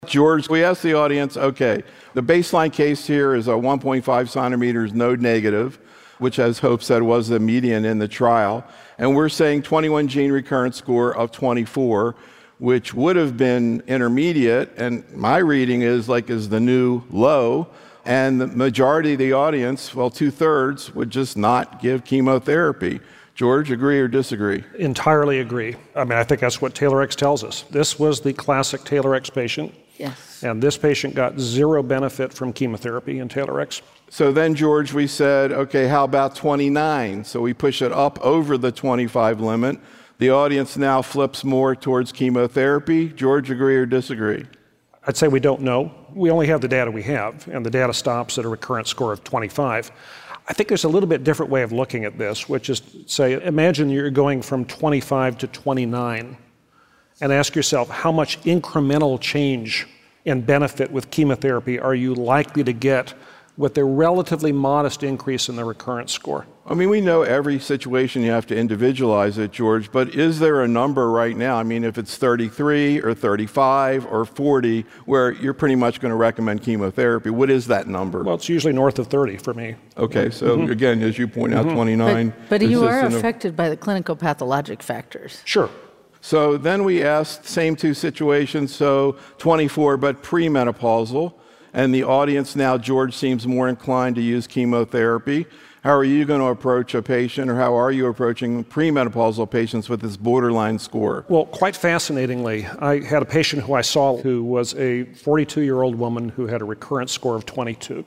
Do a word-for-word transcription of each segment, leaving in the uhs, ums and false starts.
George, we asked the audience, okay, the baseline case here is a one point five centimeters node negative, which, as Hope said, was the median in the trial. And we're saying twenty-one gene recurrence score of twenty-four, which would have been intermediate, and my reading is like is the new low. And the majority of the audience, well, two-thirds, would just not give chemotherapy. George, agree or disagree? Entirely agree. I mean, I think that's what TAILORx tells us. This was the classic TAILORx patient. Yes. And this patient got zero benefit from chemotherapy in TAILORx. So then, George, we said, okay, how about twenty-nine? So we push it up over the twenty-five limit. The audience now flips more towards chemotherapy. George, agree or disagree? I'd say we don't know. We only have the data we have, and the data stops at a recurrence score of twenty-five. I think there's a little bit different way of looking at this, which is, say, imagine you're going from twenty-five to twenty-nine, and ask yourself, how much incremental change in benefit with chemotherapy are you likely to get with a relatively modest increase in the recurrence score? I mean, we know every situation you have to individualize it, George, but is there a number right now? I mean, if it's thirty-three or thirty-five or forty, where you're pretty much going to recommend chemotherapy, what is that number? Well, it's usually north of thirty for me. Okay, so mm-hmm. again, as you point out, mm-hmm. twenty-nine. But, but you are affected by the clinical pathologic factors. Sure. So then we asked, same two situations, so twenty-four, but premenopausal. And the audience now, George, seems more inclined to use chemotherapy. How are you going to approach a patient, or how are you approaching premenopausal patients with this borderline score? Well, quite fascinatingly, I had a patient who I saw who was a forty-two-year-old woman who had a recurrence score of twenty-two.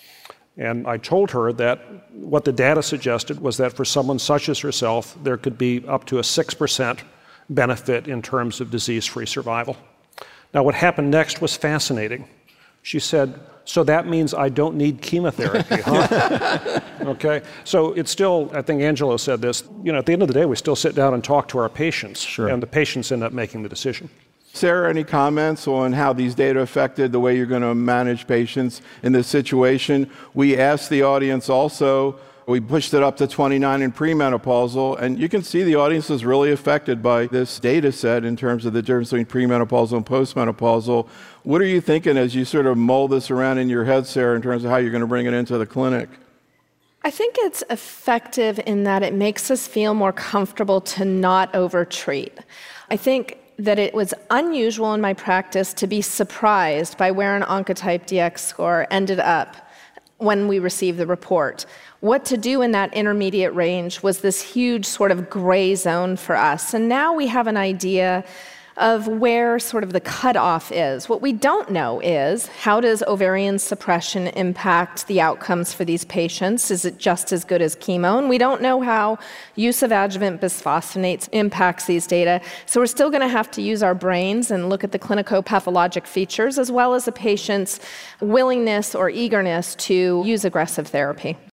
And I told her that what the data suggested was that for someone such as herself, there could be up to a six percent benefit in terms of disease-free survival. Now, what happened next was fascinating. She said, so that means I don't need chemotherapy, huh? Okay, so it's still, I think Angelo said this, you know, at the end of the day, we still sit down and talk to our patients, sure. and the patients end up making the decision. Sarah, any comments on how these data affected the way you're going to manage patients in this situation? We asked the audience also, we pushed it up to twenty-nine in premenopausal, and you can see the audience is really affected by this data set in terms of the difference between premenopausal and postmenopausal. What are you thinking as you sort of mull this around in your head, Sarah, in terms of how you're going to bring it into the clinic? I think it's effective in that it makes us feel more comfortable to not overtreat. I think that it was unusual in my practice to be surprised by where an Oncotype D X score ended up when we received the report. What to do in that intermediate range was this huge sort of gray zone for us. And now we have an idea of where sort of the cutoff is. What we don't know is, how does ovarian suppression impact the outcomes for these patients? Is it just as good as chemo? And we don't know how use of adjuvant bisphosphonates impacts these data. So we're still going to have to use our brains and look at the clinicopathologic features, as well as the patient's willingness or eagerness to use aggressive therapy.